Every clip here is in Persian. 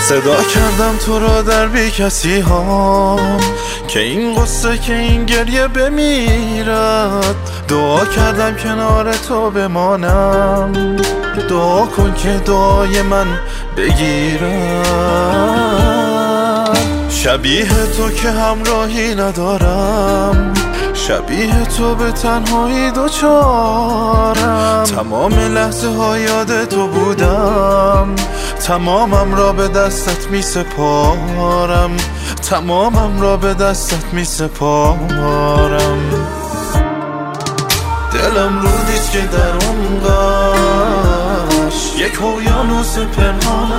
صدا کردم تو را در بی کسی ها، که این قصه که این گریه بمیرد. دعا کردم کنار تو بمانم، دعا کن که دعای من بگیرد. شبیه تو که همراهی ندارم، شبیه تو به تنهایی دوچارم. تمام لحظه ها یاد تو بودم، تمامم را به دستت می سپارم، تمامم را به دستت می سپارم. دلم رودیست که در اون قش یک اقیانوس پنهان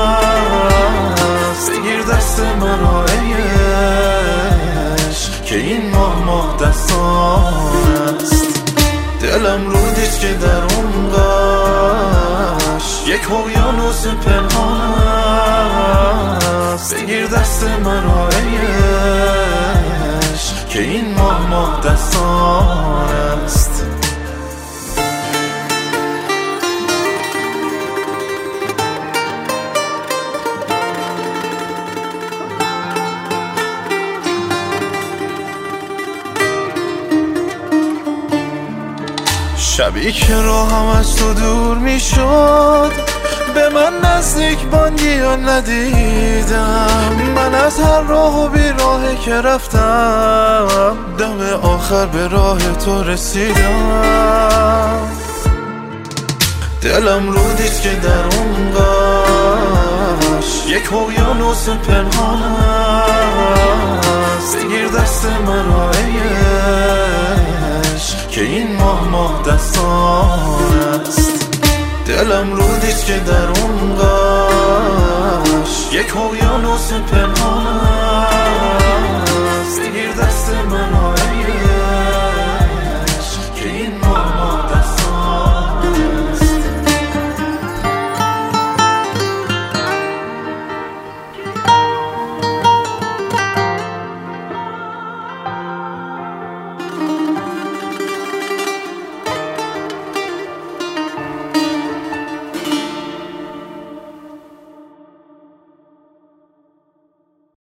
است. بگیر دست مرا ای عشق که این ماه دستان است. دلم رودیست که در اون قش یک اقیانوس پنهان است. بگیر دست مرا ای عشق که این ماه دستان است. شبی که راهم از تو دور می شد، به من نزدیک باندی یا ندیدم. من از هر راه و بی راهی که رفتم، دم آخر به راه تو رسیدم. دلم رودیست که در اون قش یک اقیانوس پنهان است. بگیر دست مرا ای عشق که این ماه دستان است. دلم رودیست که در اون قش یک اقیانوس پنهان است. بگیر دست منو